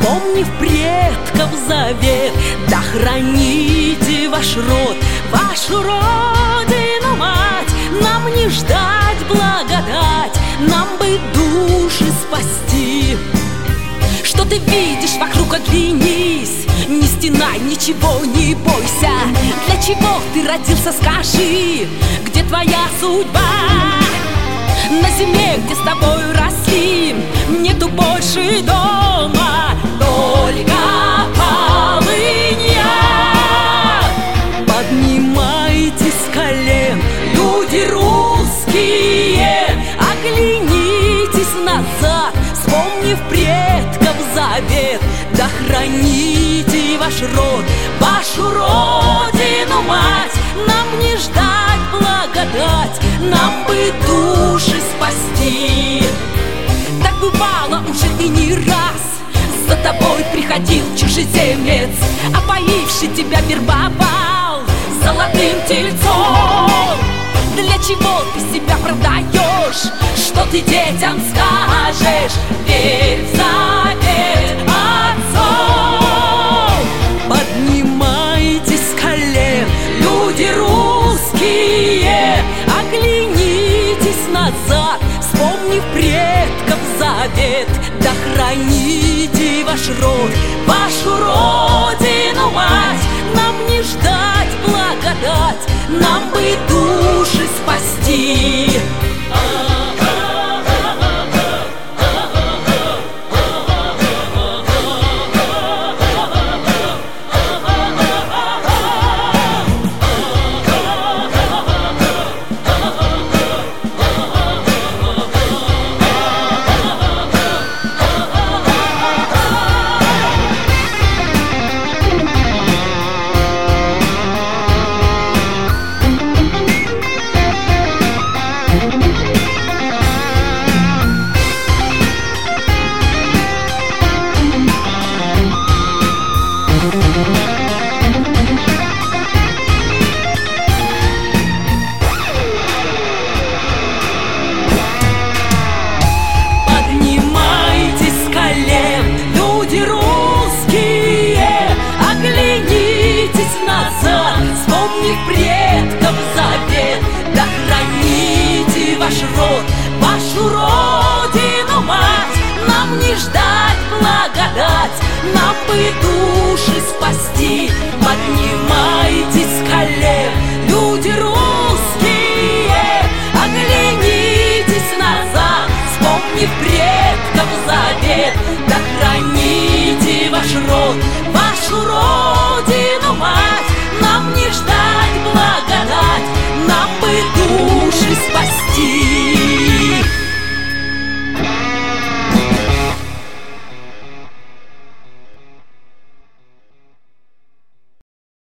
вспомнив предков завет. Да храните ваш род, вашу родину мать. Нам не ждать благодать, нам бы души спасти. Что ты видишь вокруг, оглянись, не стенай, ничего не бойся. Для чего ты родился, скажи, где твоя судьба? На земле, где с тобою росли, нету больше дома, только полынья. Поднимайтесь с колен, люди русские, оглянитесь назад, вспомнив предков завет. Да храните ваш род, вашу родину мать. Нам не ждать благодать, нам бы души спасти. Так бывало уже и не раз, за тобой приходил чужеземец, опоивший тебя вербовал золотым тельцом. Для чего ты себя продаешь? Что ты детям скажешь? Верь в завет отцов. Поднимайтесь с колен, люди русские, оглянитесь назад, вспомнив предков завет. Да храните ваш род, вашу родину мать. Нам не ждать благодать, нам бы души спасти. Поднимайтесь с колен, люди русские, оглянитесь назад, вспомнив предков завет. Да храните ваш род, вашу родину мать. Нам не ждать благодать, нам бы души спасти. Поднимайтесь